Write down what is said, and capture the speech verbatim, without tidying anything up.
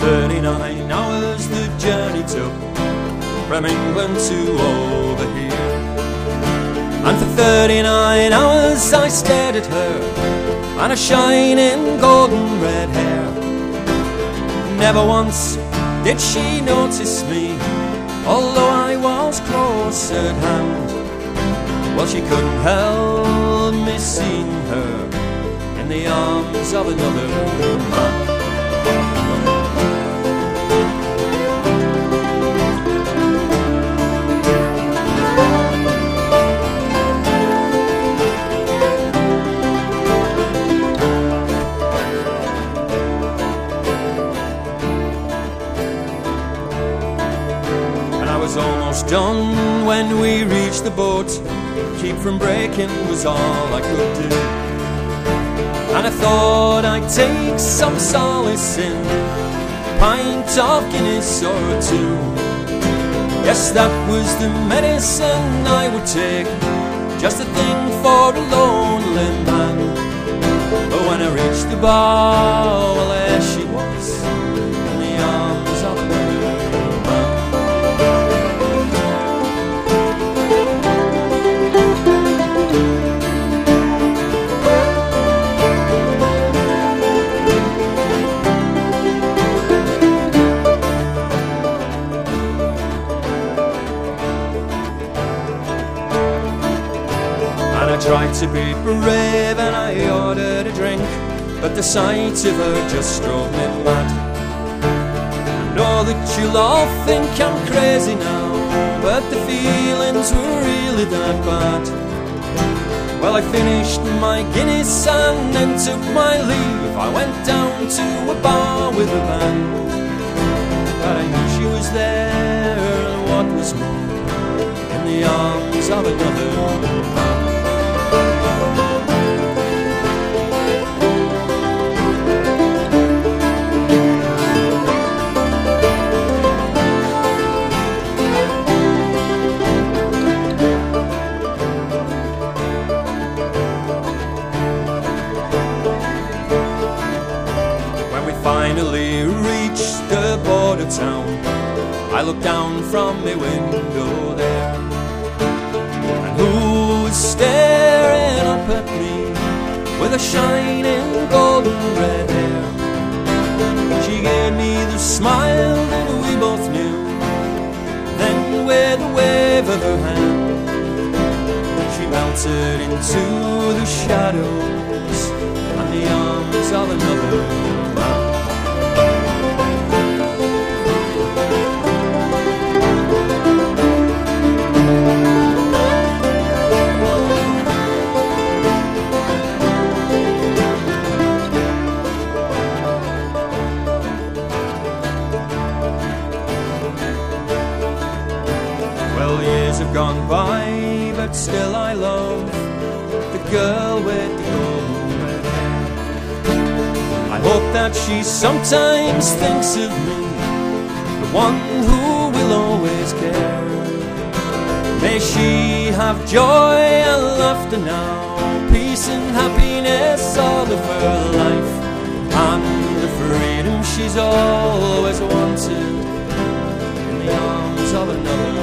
thirty-nine hours the journey took from England to over here. And for thirty-nine hours I stared at her and her shining golden red hair. Never once did she notice me, although I was close at hand. Well, she couldn't help me seeing her in the arms of another man. Almost done when we reached the boat. Keep from breaking was all I could do, and I thought I'd take some solace in a pint of Guinness or two. Yes, that was the medicine I would take, just a thing for a lonely man. But when I reached the bar, well, there she was, in the arms of another man. I tried to be brave and I ordered a drink, but the sight of her just drove me mad. I know that you'll all think I'm crazy now, but the feelings were really that bad. Well, I finished my Guinness and then took my leave. I went down to a bar with a band, but I knew she was there, and what was more, in the arms of another man. Finally reached the border town, I looked down from my window there, and who was staring up at me with a shining golden red hair? She gave me the smile that we both knew, then with a wave of her hand she melted into the shadows and the arms of another man. Well, years have gone by, but still I love the girl with the golden red hair. I hope that she sometimes thinks of me, the one who will always care. May she have joy and laughter now, peace and happiness all of her life, and the freedom she's always wanted in the arms of another